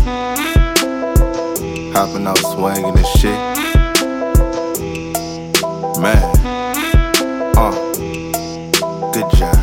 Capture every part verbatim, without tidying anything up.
Hopping out swinging and shit. Man, uh, good job.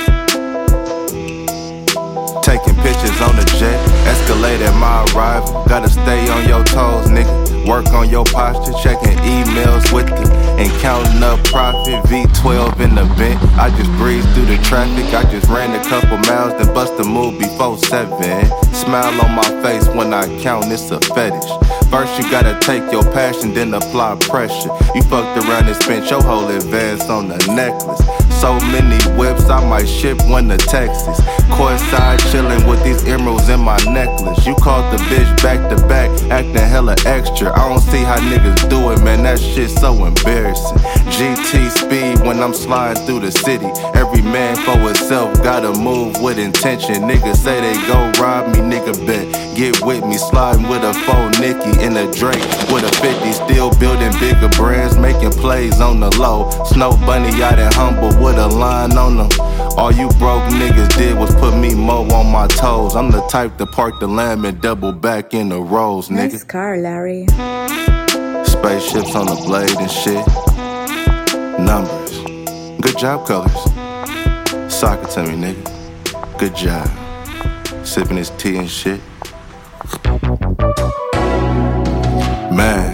Taking pictures on the jet, Escalade at my arrival. Gotta stay on your toes, nigga. Work on your posture, checking emails with it and counting up profit. V twelve in the vent, I just breezed through the traffic. I just ran a couple miles, then bust a move before seven. Smile on my face when I count, it's a fetish. First you gotta take your passion, then apply pressure. You fucked around and spent your whole advance on the necklace. So many whips, I might ship one to Texas. Courtside chillin' with these emeralds in my necklace. You called the bitch back to back, acting hella extra. I don't see how niggas do it, man, that shit so embarrassing. G T speed when I'm sliding through the city. Every man for himself, gotta move with intention. Niggas say they gon' rob me, nigga bet. Get with me, sliding with a four Nicky and a Drake with a fifty. Still building bigger brands, making plays on the low. Snow Bunny out in Humble with a line on them. All you broke niggas did was put me more on my toes. I'm the type to park the lamb and double back in the rows, nigga. Nice car, Larry. Spaceships on the blade and shit. Numbers. Good job, colors. Sock it to me, nigga. Good job. Sipping his tea and shit. Man.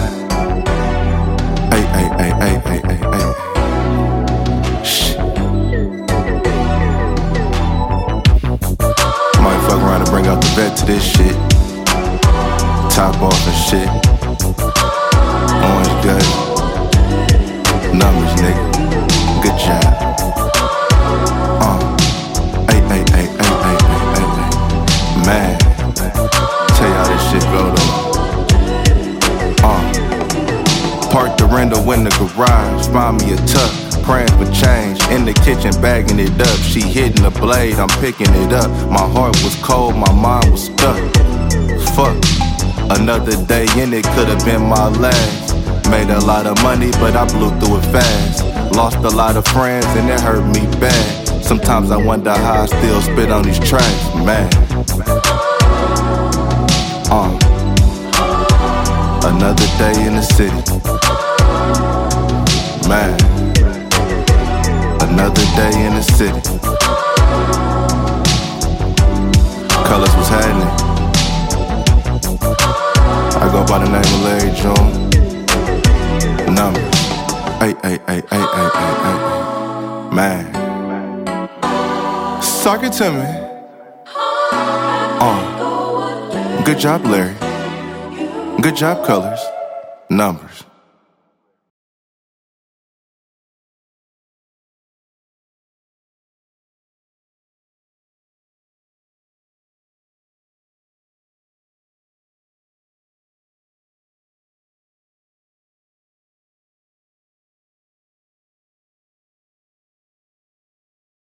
Hey, hey, hey, hey, hey, hey, hey. Shh. Might fuck around and bring out the vet to this shit. Top off and shit. Orange gut. Numbers, nigga. Good job. Uh. Hey, hey, hey, hey, hey, hey, hey, hey. Man. Tell y'all this shit go though. Uh. Park the rental in the garage. Find me a tuck. Praying for change. In the kitchen bagging it up. She hitting the blade. I'm picking it up. My heart was cold. My mind was stuck. Fuck. Another day in it could've been my last. Made a lot of money, but I blew through it fast. Lost a lot of friends and it hurt me bad. Sometimes I wonder how I still spit on these tracks, man. Uh, another day in the city, man. Another day in the city. Colors was happening. I go by the name of Larry June. Numbers. Ay, ay, ay, ay, ay, ay, ay. Man. Sock it to me. Uh. Good job, Larry. Good job, colors. Numbers.